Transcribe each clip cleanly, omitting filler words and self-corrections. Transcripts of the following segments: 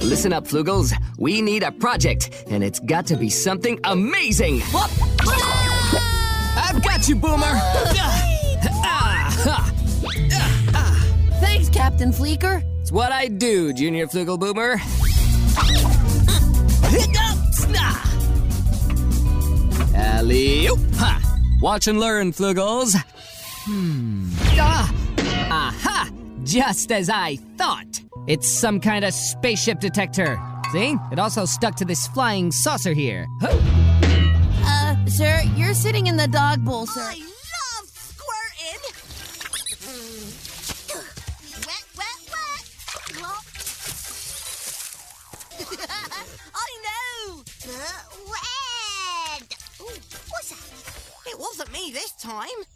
Listen up, Flugels. We need a project, and it's got to be something amazing. Whoop. I've got you, Boomer. Thanks, Captain Fleeker. It's what I do, Junior Flugel Boomer. Alley-oop. Watch and learn, Flugels. Aha! Just as I thought. It's some kind of spaceship detector. See? It also stuck to this flying saucer here. Sir, you're sitting in the dog bowl, sir. I love squirting. Wet, wet, wet. I know. Red. Ooh, what's that? It wasn't me this time.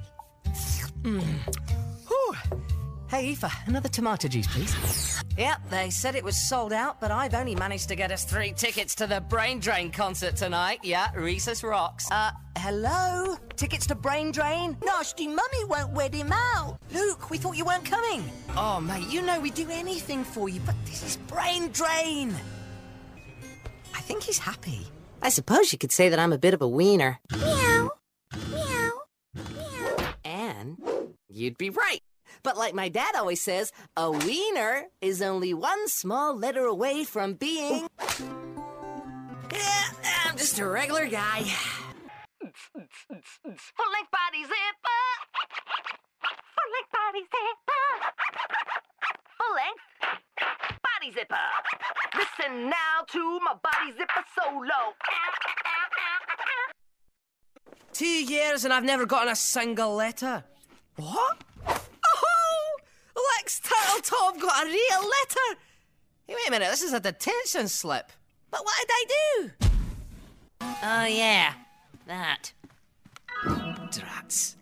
Whew. Hey, Aoife, another tomato juice, please. Yep, they said it was sold out, but I've only managed to get us 3 tickets to the Brain Drain concert tonight. Yeah, Rhesus rocks. Hello? Tickets to Brain Drain? Nasty Mummy won't wed him out. Luke, we thought you weren't coming. Oh, mate, you know we'd do anything for you, but this is Brain Drain. I think he's happy. I suppose you could say that I'm a bit of a wiener. Meow. Meow. Meow. And you'd be right. But like my dad always says, a wiener is only one small letter away from being... Yeah, I'm just a regular guy. Full-length body zipper. Full-length body zipper. Full-length body zipper. Listen now to my body zipper solo. 2 years and I've never gotten a single letter. What? Lex Turtletop got a real letter. Hey, wait a minute, this is a detention slip. But what did I do? Oh, yeah, that. Drats.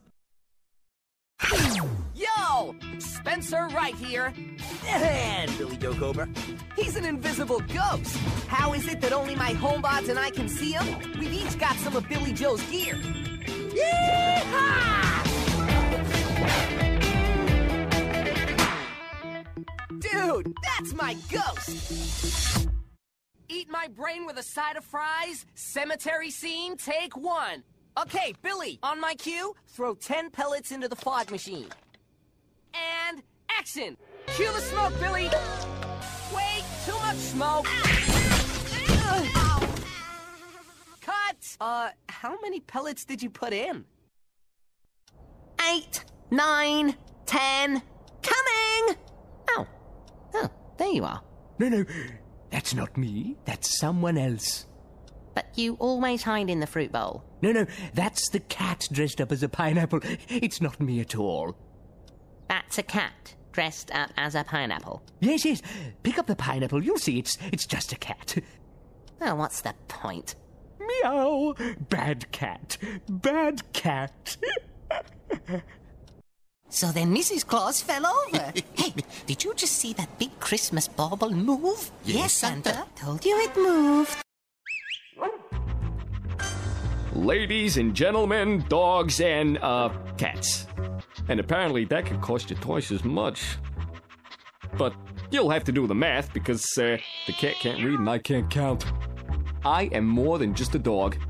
Yo! Spencer Wright here. And Billy Joe Cobra. He's an invisible ghost. How is it that only my homebots and I can see him? We've each got some of Billy Joe's gear. Yeehaw! Dude, that's my ghost! Eat my brain with a side of fries? Cemetery scene, take 1. Okay, Billy, on my cue, throw 10 pellets into the fog machine. And action! Cue the smoke, Billy! Wait, too much smoke! Cut! How many pellets did you put in? 8, 9, 10, coming! Oh, there you are. No, that's not me. That's someone else. But you always hide in the fruit bowl. No, that's the cat dressed up as a pineapple. It's not me at all. That's a cat dressed up as a pineapple. Yes. Pick up the pineapple. You'll see it's just a cat. Well, what's the point? Meow. Bad cat. Bad cat. So then Mrs. Claus fell over. Hey, did you just see that big Christmas bauble move? Yes, Santa. Told you it moved. Ladies and gentlemen, dogs and, cats. And apparently that could cost you twice as much. But you'll have to do the math because, the cat can't read and I can't count. I am more than just a dog.